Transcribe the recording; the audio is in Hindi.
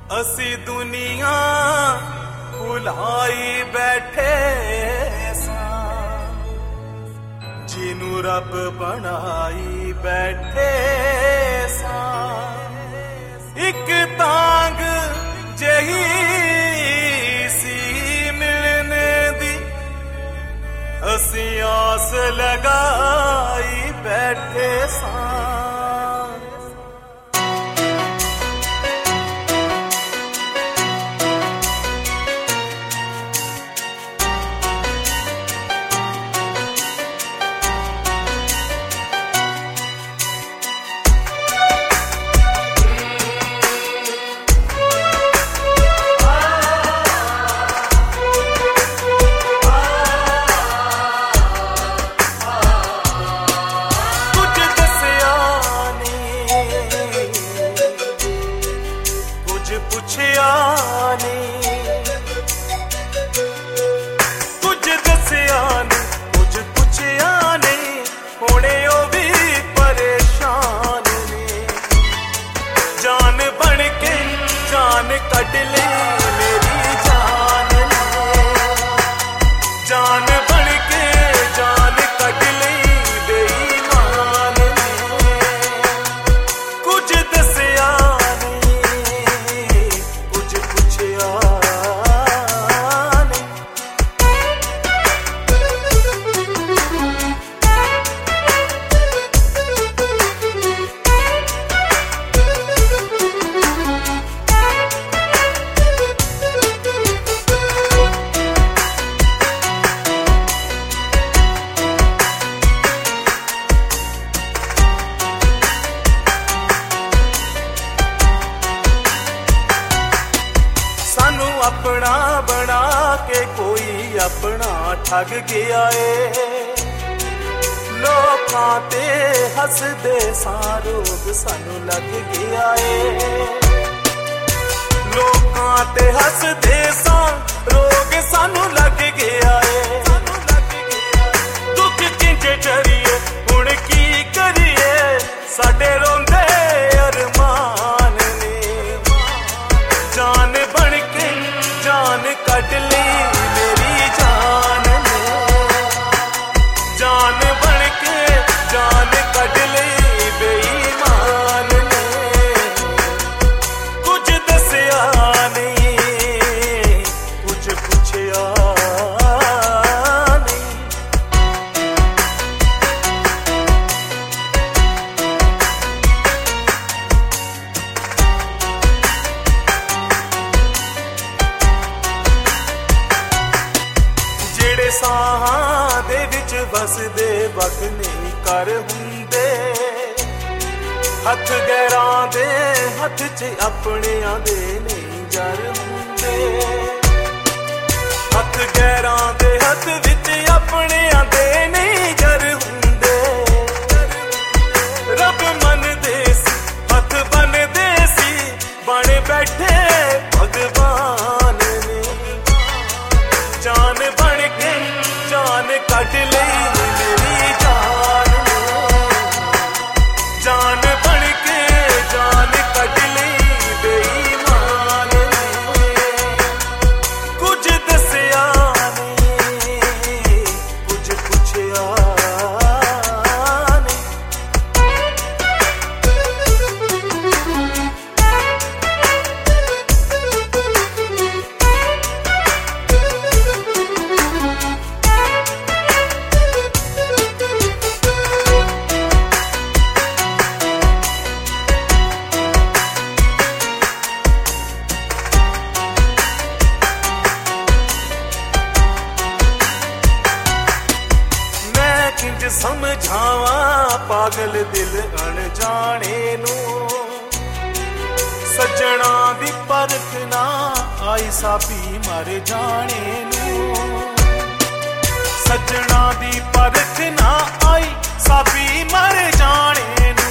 असी दुनिया भुलाई बैठे सां, जिनू रब बनाई बैठे सां। एक तांग जही सी मिलने दी, असी आस लगाई बैठे सां। अपना बना के कोई अपना ठग गया है। लोकां ते हसदे सां रोग सानू लग गया है। लोकां ते हसदे सां रोग सानू लग गया है। दुख किंजे चरिए हुण की करिए, साडे रोंदे अरमान ने। जान बन के जान कट ली मेरी जान ने। जान बन के जान कट ली बेईमान ने। कुछ दसिया नहीं, कुछ पूछया नहीं। जेड़े साहां दे विच वसदे वक्त नहीं कर हुंदे। हथ गैरां दे हथ च अपनियां दे नहीं जर हुंदे। हथ गैरां दे हथ विच अपनियां दे नहीं जर हुंदे। रब मनदे सी हथ बनदे सी, बन बैठे भगवान ने। जान बन के जान कट ली मेरी जान ने। जान बन के जान कट ली बेईमान ने। कुछ दसिया नहीं, कुछ पूछया नहीं। किंज समझावा पागल दिल अनजाने नू। सज्जणा दी परख ना आई साबी मर जाने नू। सज्जणा दी परख ना आई साबी मर जाने नू।